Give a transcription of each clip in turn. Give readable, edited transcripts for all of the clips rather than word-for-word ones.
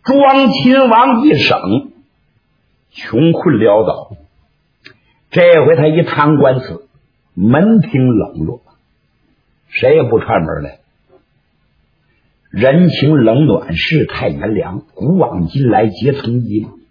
庄亲王一省穷困潦倒，这回他一贪官司，门庭冷落，谁也不串门来。人情冷暖，世态炎凉，古往今来皆从一嘛。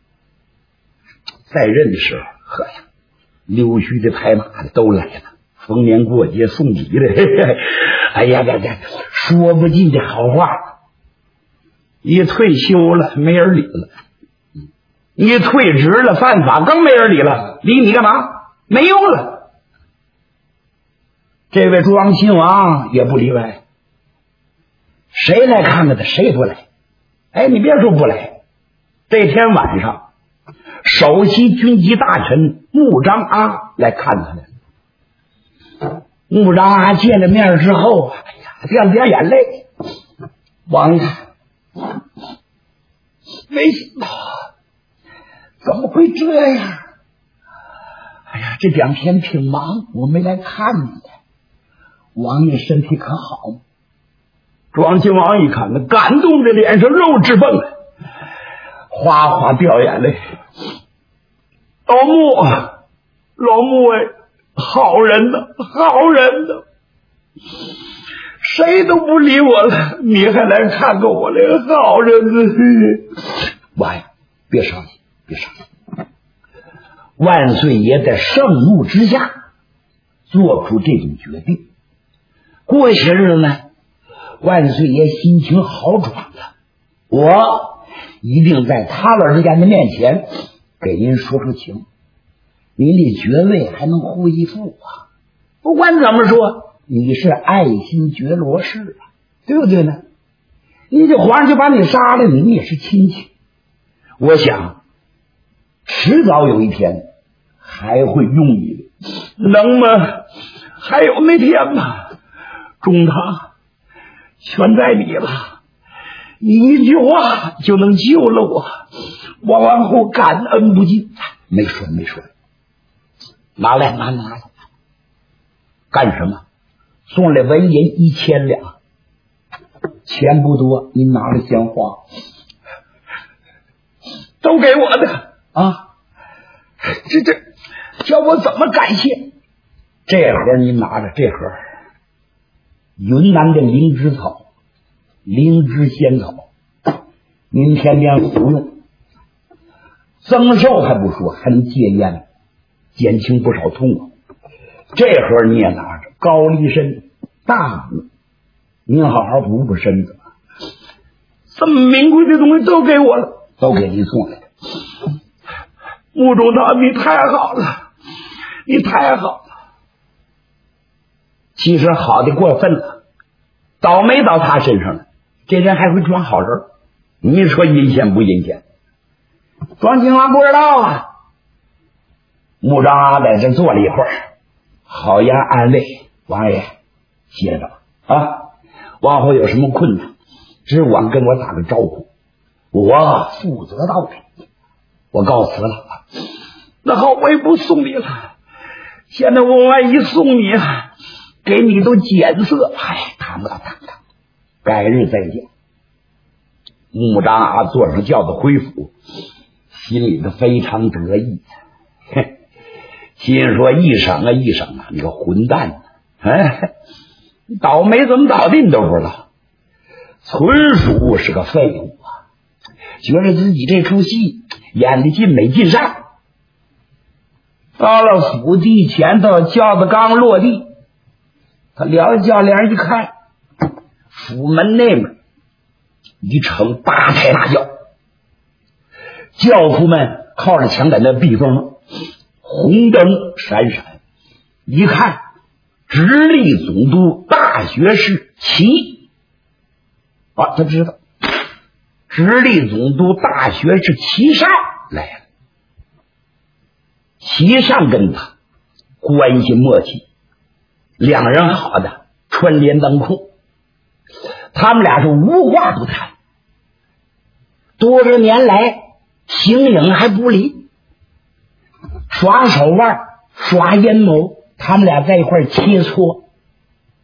在任的时候，呵呀，溜须的拍马的都来了，逢年过节送礼的，嘿嘿，哎呀，这说不尽的好话。一退休了，没人理了；一退职了，犯法更没人理了。理你干嘛？没用了。这位庄亲王也不例外，谁来看看他，谁不来。哎，你别说不来，这天晚上，首席军机大臣穆彰阿来看他来了。穆彰阿见了面之后，哎呀，掉眼泪。王爷，没想到怎么会这样？哎呀，这2天挺忙，我没来看你。王爷身体可好吗？庄亲王一看，那感动的脸上肉直蹦，哗哗掉眼泪。老穆哎，好人呢，好人呢，谁都不理我了，你还来看看我这个好人呢。王爷，别伤心，别伤心。万岁爷在盛怒之下做出这种决定。过些日子呢，万岁爷心情好转了，我一定在他老人家的面前给您说说情，您的爵位还能恢复啊。不管怎么说，你是爱新觉罗氏啊，对不对呢？你这皇上就把你杀了，你也是亲戚。我想迟早有一天还会用你的，能吗？还有那天吗？中堂全在你了，你一句话就能救了我，我往后感恩不尽。没说，拿来，干什么？送来文银1000两，钱不多，您拿了先花，都给我的啊！这叫我怎么感谢？这盒您拿着，这盒云南的灵芝草，灵芝仙草，您天天服用，增寿还不说，还能戒烟，减轻不少痛苦。这盒你也拿着，高丽参、大补，您好好补补身子。这么名贵的东西都给我了，都给您送来的。穆中堂，你太好了，你太好了。其实好的过分了，倒霉到他身上了。这人还会装好人，你说阴险不阴险？庄亲王不知道啊。穆彰阿在这坐了一会儿，好言安慰王爷，歇着吧啊，往后有什么困难只管跟我打个招呼，我负责到底。我告辞了。那好，我也不送你了，现在我万一送你给你都减色，哎，谈不了，改日再见。穆彰阿坐上轿子回府，心里头非常得意，心说一省啊，你个混蛋哎，倒霉怎么倒的你都不知道，纯属是个废物啊！觉得自己这出戏演的尽美尽善。到了府地前头，轿子刚落地，他撩轿帘一看，府门那边一乘8抬大轿，轿夫们靠着墙在那避风，红灯闪闪，一看直隶总督大学士齐啊，他知道直隶总督大学士齐善来了。齐善跟他关系默契，两人好的春联灯库，他们俩是无话不谈，多少年来形影还不离，耍手腕耍阴谋，他们俩在一块切磋。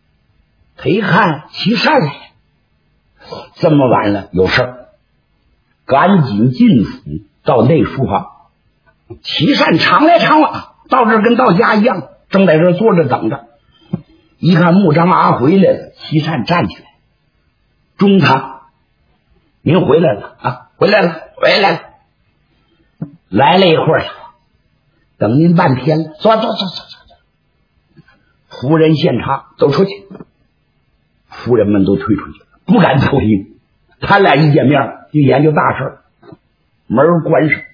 他一看齐善来，这么晚了有事儿， 赶紧进府到内书房。齐善常来常往，到这儿跟到家一样，正在这儿坐着等着。一看穆彰阿回来了，齐善站起来：“中堂，您回来了啊！回来了。来了一会儿了，等您半天了。坐。夫人献茶，走出去。”夫人们都退出去了，不敢走进。他俩一见面就研究大事，门关上。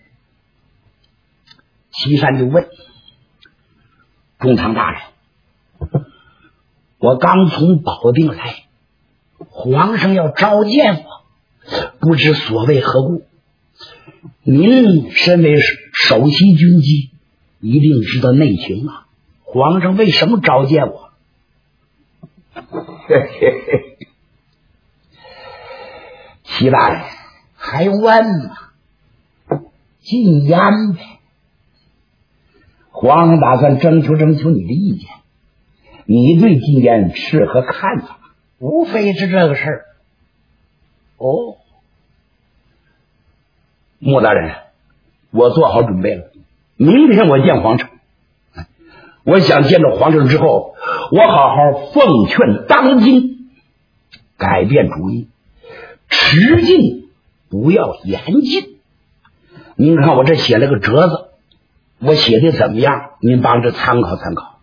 齐善就问：“中堂大人，我刚从保定来，皇上要召见我，不知所谓何故？您身为首席军机，一定知道内情啊。皇上为什么召见我？”齐大人还用问吗？禁言呗。皇上打算征求你的意见，你对禁言是何看法？无非是这个事儿。哦，穆大人，我做好准备了，明天我见皇上。我想见着皇上之后，我好好奉劝当今，改变主意，持进不要严禁。您看我这写了个折子，我写的怎么样？您帮着参考参考。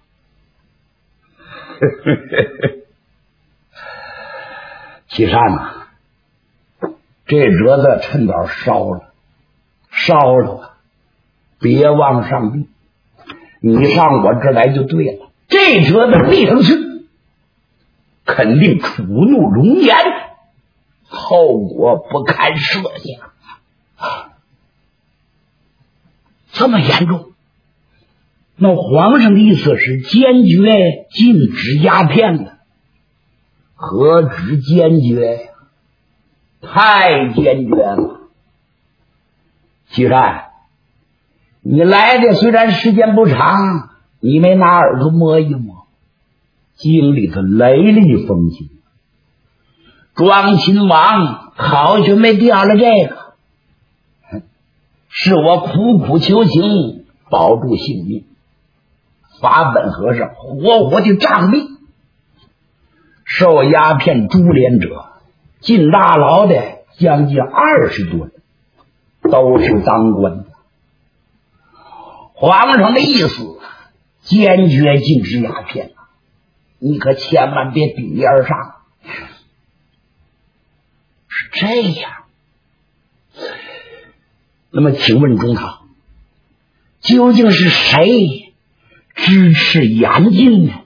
齐善呐，这折子趁早烧了吧，别往上递。你上我这儿来就对了，这折子递上去，肯定触怒龙颜，后果不堪设想。这么严重？那皇上的意思是坚决禁止鸦片的，何止坚决呀？太坚决了。齐善，你来的虽然时间不长，你没拿耳朵摸一摸，经历的雷厉风行。庄亲王好久没掉了这个，是我苦苦求情保住性命，法本和尚活活的杖毙，受鸦片株连者进大牢的将近20多人，都是当官的。皇上的意思坚决禁止鸦片，你可千万别顶烟而上。是这样。那么请问中堂，究竟是谁支持严禁呢？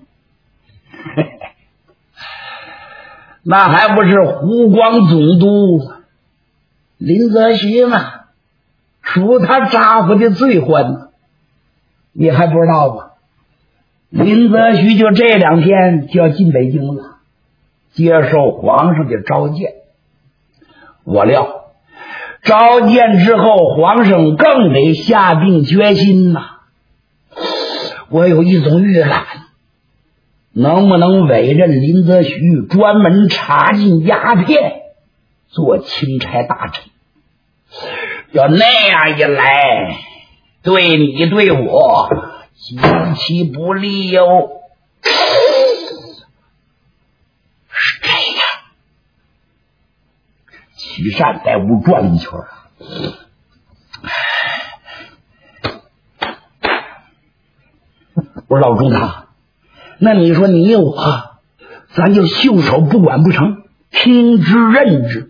那还不是湖广总督林则徐吗？属他丈夫的罪患呢，你还不知道吗？林则徐就这2天就要进北京了，接受皇上的召见。我料召见之后，皇上更得下定决心呐。我有一种预感，能不能委任林则徐专门查禁鸦片，做钦差大臣？要那样一来，对你对我极其不利哟。是这样。齐善在屋转一圈，我说老中堂，那你说你我咱就袖手不管不成，听之任之？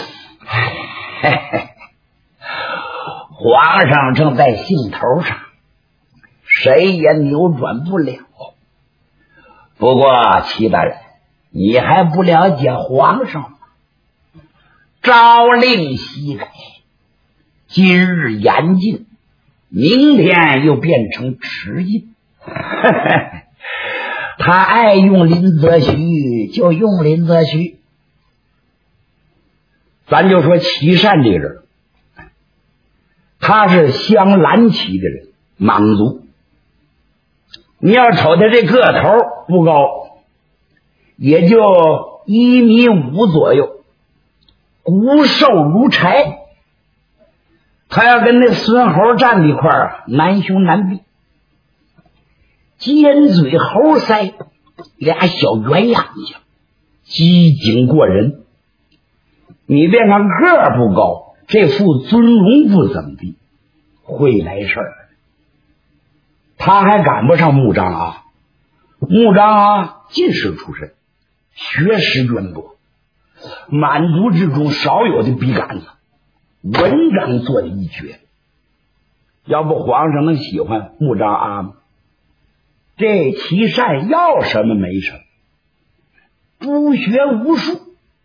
皇上正在兴头上，谁也扭转不了。不过齐大人，你还不了解皇上吗？朝令夕改，今日严禁，明天又变成迟禁。他爱用林则徐就用林则徐。咱就说齐善这个人，他是镶蓝旗的人，莽族。你要瞅他这个头不高，也就1.5米左右，骨瘦如柴， 他要跟那孙猴站在一块儿，难兄难弟，尖嘴猴腮，俩小圆眼睛，机警过人。你别看个儿不高，这副尊容不怎么地，会来事儿。他还赶不上穆彰阿。穆彰阿进士出身，学识渊博，满族之中少有的笔杆子，文章做的一绝。要不皇上能喜欢穆彰阿吗？这齐善要什么没什么，不学无术，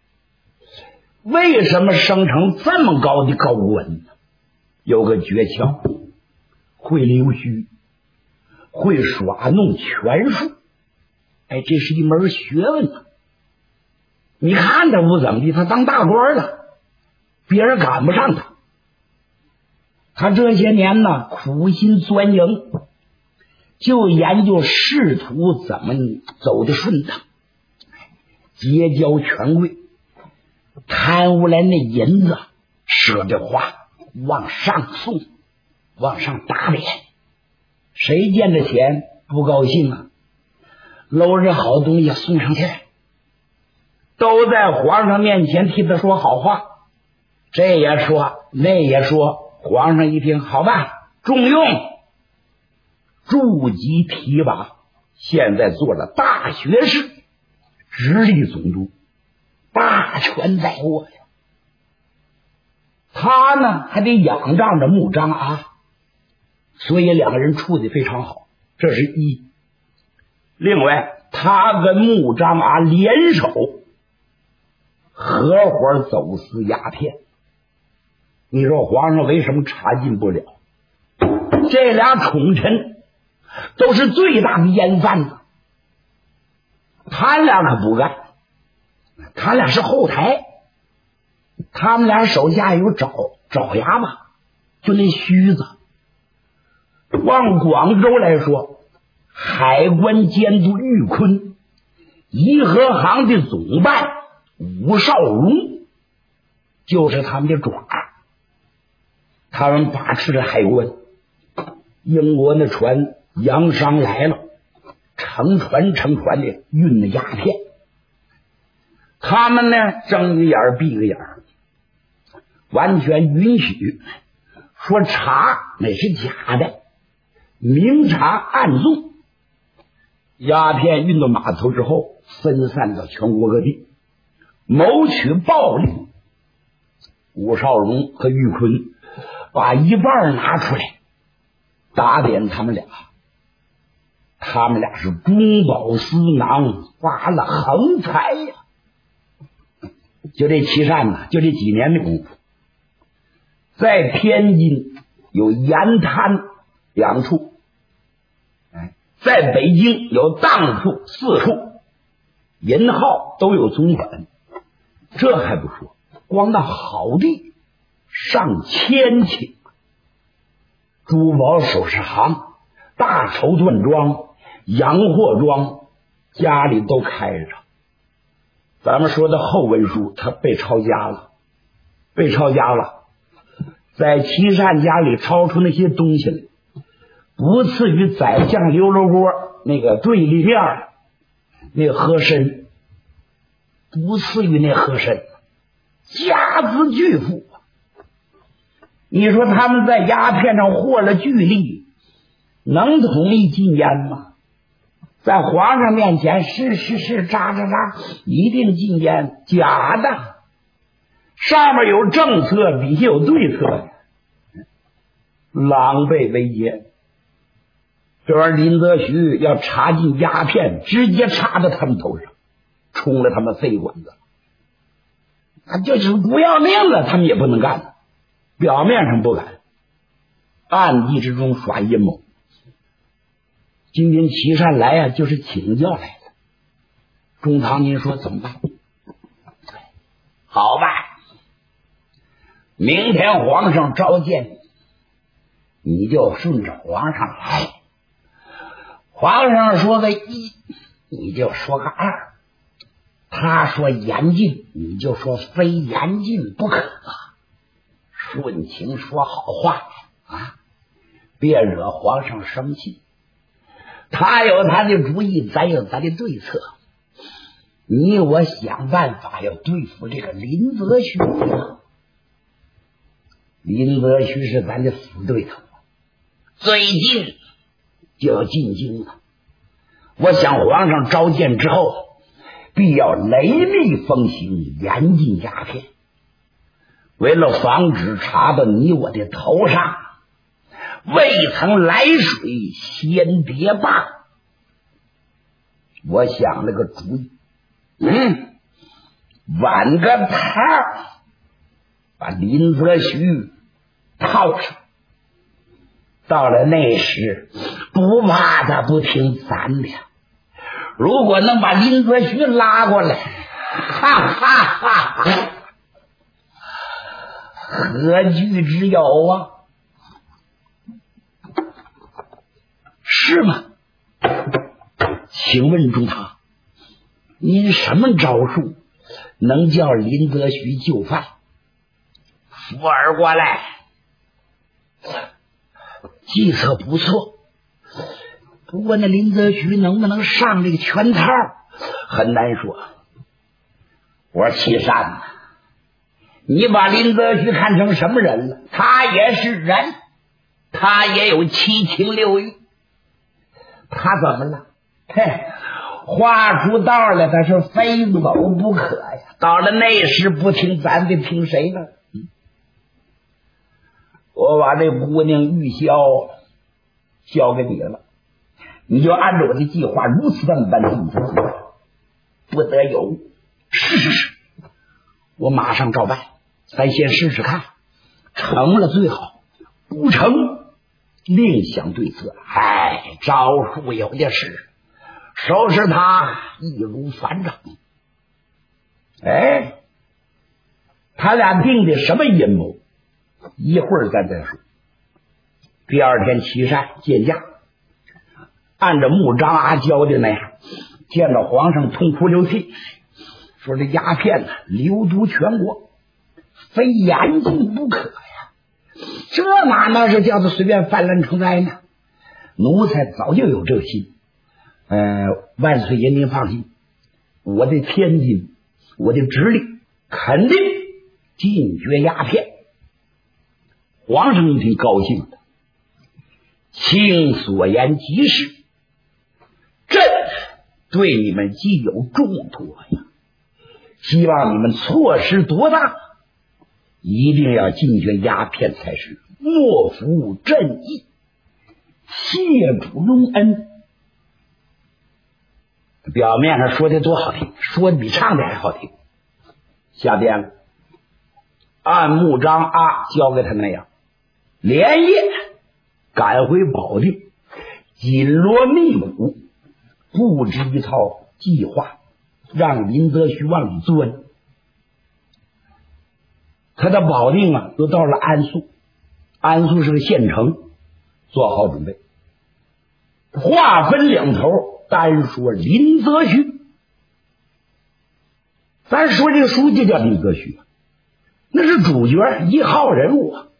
为什么生成这么高的高官呢？有个诀窍，会溜须，会耍弄权术。哎，这是一门学问呢。你看他不怎么地，他当大官了，别人赶不上他。他这些年呢，苦心钻营，就研究仕途怎么走得顺当，结交权贵，贪污来那银子，舍得花，往上送，往上打脸。谁见着钱不高兴啊？搂着好东西送上去，都在皇上面前替他说好话，这也说那也说。皇上一听，好吧，重用，筑级提拔，现在做了大学士，直隶总督，大权在握呀。他呢还得仰仗着穆彰阿，所以两个人处得非常好，这是一。另外，他跟穆彰阿联手，合伙走私鸦片。你说皇上为什么查禁不了？这俩宠臣都是最大的烟贩子，他俩可不干，他俩是后台，他们俩手下有爪牙吧，就那须子。往广州来说，海关监督玉坤，颐和行的总办吴少荣，就是他们的爪。他们把持着海关，英国那船洋商来了，成船的运的鸦片，他们呢睁个眼闭个眼，完全允许说查那是假的，明查暗纵。鸦片运到码头之后，分散到全国各地，谋取暴利。吴少荣和玉坤把一半拿出来打点他们俩，他们俩是中饱私囊，发了横财呀。就这齐善呢，就这几年的功夫，在天津有盐滩2处，在北京有当铺4处，银号都有总管。这还不说，光那好地上千顷，珠宝首饰行、大绸缎庄、洋货庄，家里都开着。咱们说的后文书，他被抄家了，在齐善家里抄出那些东西来，不次于宰相刘罗锅那个对立面那个和珅，不次于那和珅，家资巨富。你说他们在鸦片上获了巨利，能统一禁烟吗？在皇上面前是喳，一定禁烟，假的。上面有政策，底下有对策呀，狼狈为奸。这玩意儿林则徐要查禁鸦片，直接插到他们头上，冲了他们肺管子。就是不要命了，他们也不能干，表面上不敢，暗地之中耍阴谋。今天齐善来啊，就是请教来的。中堂您说怎么办？好办，明天皇上召见你，你就顺着皇上来。皇上说个1，你就说个2；他说严禁，你就说非严禁不可。 顺情说好话啊，别惹皇上生气。他有他的主意，咱有咱的对策。你我想办法要对付这个林则徐啊。林则徐是咱的死对头，最近就要进京了。我想皇上召见之后，必要雷厉风行，严禁鸦片。为了防止查到你我的头上，未曾来水先别罢。我想了个主意，挽个套，把林则徐套上。到了那时，不怕他不听咱的。如果能把林则徐拉过来，哈哈哈哈，何惧之有啊？是吗？请问中堂，您什么招数能叫林则徐就范？扶儿过来，计策不错，不过那林则徐能不能上这个圈套很难说。我说七善呐，你把林则徐看成什么人了？他也是人，他也有七情六欲。他怎么了？嘿，画出道来，他是非走不可呀。到了那时不听咱的，听谁呢？我把这姑娘玉箫交给你了，你就按照我的计划如此这么办进行，不得有误。是，我马上照办。咱先试试看，成了最好，不成另想对策。招数有的是，收拾他易如反掌。他俩定的什么阴谋？一会儿咱再说。第二天齐善见驾，按照穆张阿交的那样，见到皇上痛哭流涕，说这鸦片流毒全国，非严禁不可呀。这哪能是叫他随便泛滥成灾呢？奴才早就有这个心。万岁爷您放心，我的天津，我的直隶肯定禁绝鸦片。皇上一听高兴了，卿所言极是，朕对你们既有重托呀，希望你们措施多大，一定要禁绝鸦片才是，莫负朕意，谢主隆恩。表面上说的多好听，说的比唱的还好听。下边了，按穆张阿交给他那样，连夜赶回保定，紧锣密鼓布置一套计划，让林则徐往里钻。他的保定又到了安肃，安肃是个县城，做好准备。话分两头，单说林则徐。咱说这个书记叫林则徐，那是主角一号人物啊。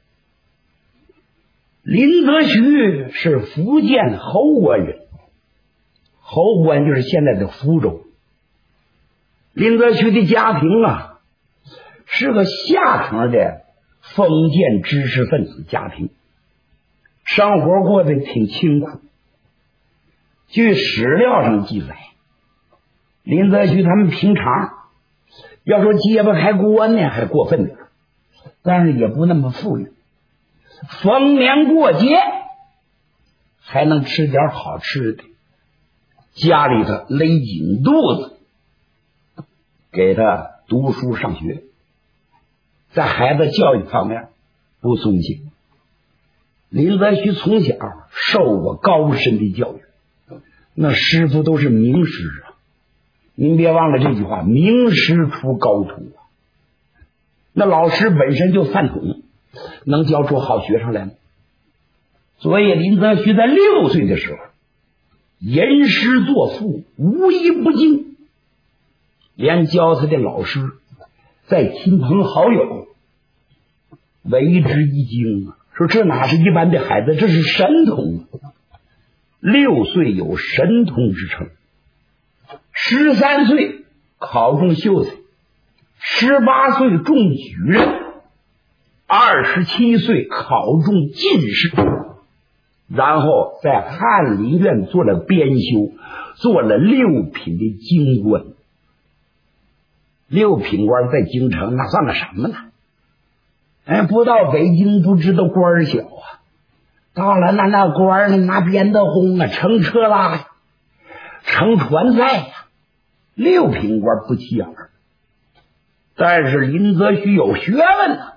林则徐是福建侯官人，侯官就是现在的福州。林则徐的家庭是个下层的封建知识分子家庭，生活过得挺清苦。据史料上记载，林则徐他们平常要说揭不开锅呢还过分点，但是也不那么富裕，逢年过节还能吃点好吃的，家里头勒紧肚子给他读书上学，在孩子教育方面不松懈。林则徐从小受过高深的教育，那师傅都是名师啊，您别忘了这句话，名师出高徒啊。那老师本身就饭桶，能教出好学生来吗？所以林则徐在6岁的时候吟诗作赋，无一不精，连教他的老师在亲朋好友为之一惊啊，说这哪是一般的孩子，这是神童，6岁有神童之称，13岁考中秀才，18岁中举人，27岁考中进士，然后在翰林院做了编修，做了6品的京官。6品官在京城那算个什么呢？不到北京不知道官小啊，到了那官拿鞭子轰啊，乘车拉呀，乘船载呀，6品官不起眼儿。但是林则徐有学问啊，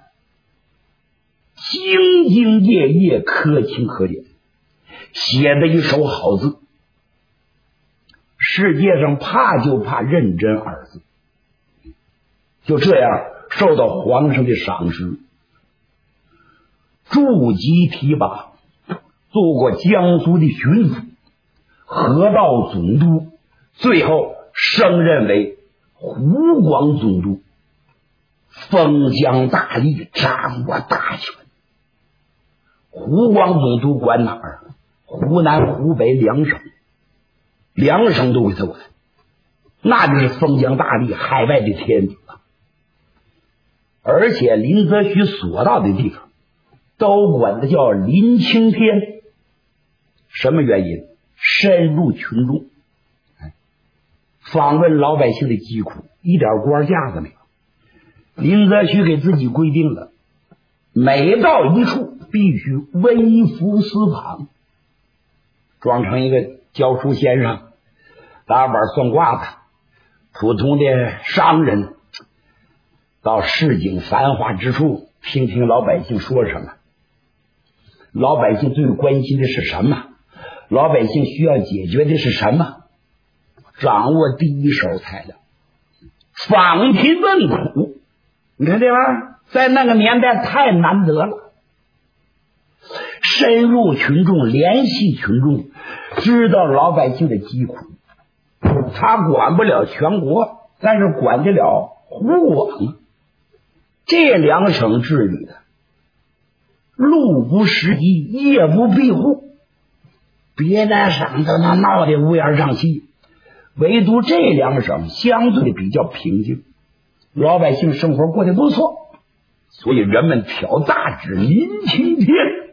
兢兢业业，可亲可典，写的一手好字。世界上怕就怕认真2字，就这样受到皇上的赏识，驻级提拔，做过江苏的巡抚、河道总督，最后升任为湖广总督，封疆大吏，掌握大权。湖广总督管哪儿？湖南、湖北2省，2省都给他管，那就是封疆大吏，海外的天子啊！而且林则徐所到的地方都管的叫林青天，什么原因？深入群众，访问老百姓的疾苦，一点官架子没有。林则徐给自己规定了，每到一处必须微服私访，装成一个教书先生，打板算卦的，普通的商人，到市井繁华之处听听老百姓说什么，老百姓最关心的是什么，老百姓需要解决的是什么，掌握第一手材料，访贫问苦，你看这玩意儿在那个年代太难得了。深入群众，联系群众，知道老百姓的疾苦。他管不了全国，但是管得了湖广。这2省治理的路不拾遗，夜不闭户，别的省都能闹得乌烟瘴气，唯独这2省相对比较平静，老百姓生活过得不错，所以人们挑大指林青天。